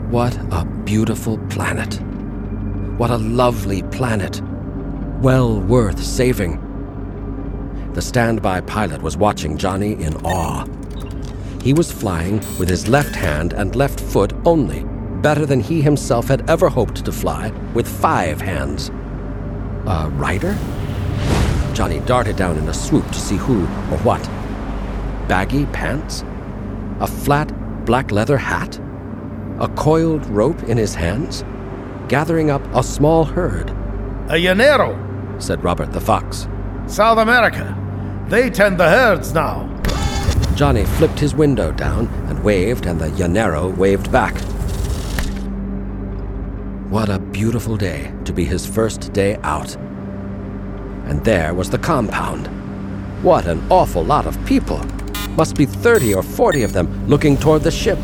What a beautiful planet. What a lovely planet. Well worth saving. The standby pilot was watching Johnny in awe. He was flying with his left hand and left foot only, better than he himself had ever hoped to fly with 5 hands. A rider? Johnny darted down in a swoop to see who or what. Baggy pants? A flat black leather hat? A coiled rope in his hands? Gathering up a small herd. A llanero, said Robert the Fox. South America. They tend the herds now. Johnny flipped his window down and waved, and the llanero waved back. What a beautiful day to be his first day out. And there was the compound. What an awful lot of people. Must be 30 or 40 of them looking toward the ship.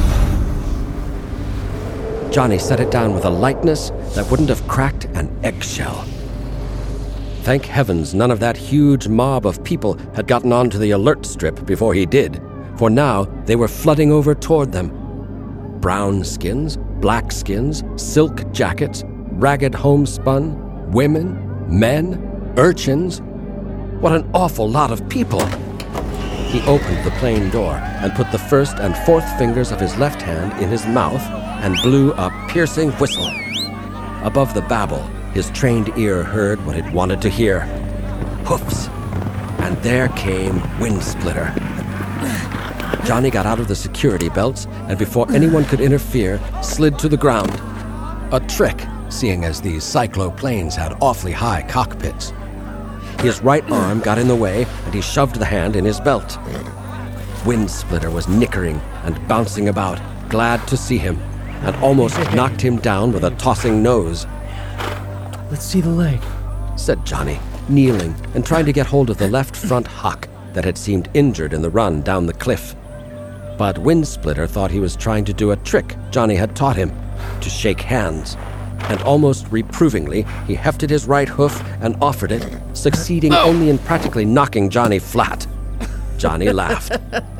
Johnny set it down with a lightness that wouldn't have cracked an eggshell. Thank heavens none of that huge mob of people had gotten onto the alert strip before he did, for now they were flooding over toward them. Brown skins, black skins, silk jackets, ragged homespun, women, men, urchins. What an awful lot of people! He opened the plane door and put the first and fourth fingers of his left hand in his mouth and blew a piercing whistle. Above the babble, his trained ear heard what it wanted to hear. Hoofs. And there came Windsplitter. Johnny got out of the security belts and before anyone could interfere, slid to the ground. A trick, seeing as these cycloplanes had awfully high cockpits. His right arm got in the way and he shoved the hand in his belt. Windsplitter was nickering and bouncing about, glad to see him, and almost knocked him down with a tossing nose. Let's see the leg, said Johnny, kneeling and trying to get hold of the left front hock that had seemed injured in the run down the cliff. But Windsplitter thought he was trying to do a trick Johnny had taught him, to shake hands. And almost reprovingly, he hefted his right hoof and offered it, succeeding only in practically knocking Johnny flat. Johnny laughed.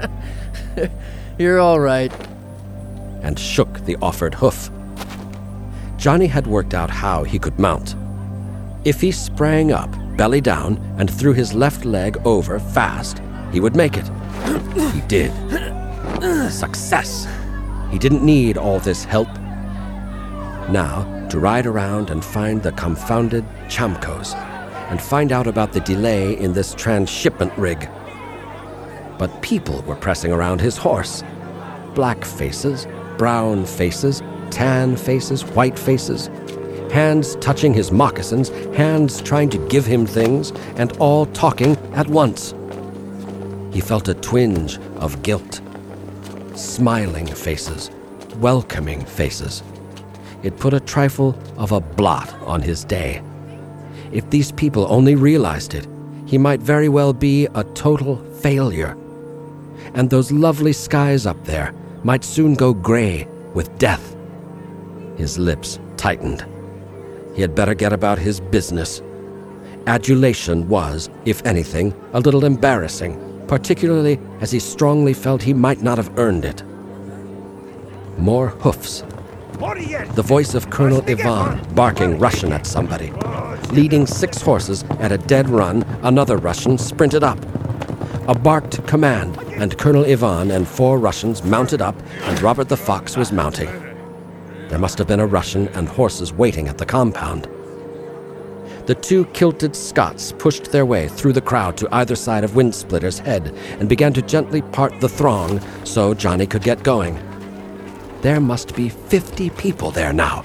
You're all right. And shook the offered hoof. Johnny had worked out how he could mount. If he sprang up, belly down, and threw his left leg over fast, he would make it. He did. Success! He didn't need all this help. Now, to ride around and find the confounded Chamcos, and find out about the delay in this transshipment rig. But people were pressing around his horse. Black faces, brown faces, tan faces, white faces, hands touching his moccasins, hands trying to give him things, and all talking at once. He felt a twinge of guilt. Smiling faces, welcoming faces. It put a trifle of a blot on his day. If these people only realized it, he might very well be a total failure. And those lovely skies up there might soon go gray with death. His lips tightened. He had better get about his business. Adulation was, if anything, a little embarrassing, particularly as he strongly felt he might not have earned it. More hoofs. The voice of Colonel Ivan barking Russian at somebody. Leading 6 horses at a dead run, another Russian sprinted up. A barked command, and Colonel Ivan and 4 Russians mounted up, and Robert the Fox was mounting. There must have been a Russian and horses waiting at the compound. The 2 kilted Scots pushed their way through the crowd to either side of Windsplitter's head and began to gently part the throng so Johnny could get going. There must be 50 people there now.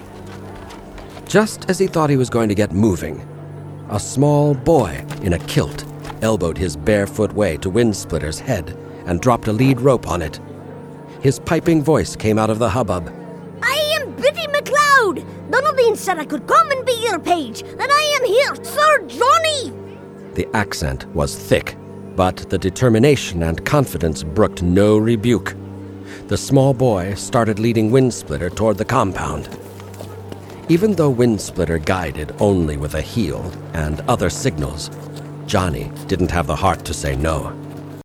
Just as he thought he was going to get moving, a small boy in a kilt elbowed his barefoot way to Windsplitter's head and dropped a lead rope on it. His piping voice came out of the hubbub. I am Biddy McLeod. Donaldine said I could come and be your page, and I am here, Sir Johnny. The accent was thick, but the determination and confidence brooked no rebuke. The small boy started leading Windsplitter toward the compound. Even though Windsplitter guided only with a heel and other signals, Johnny didn't have the heart to say no.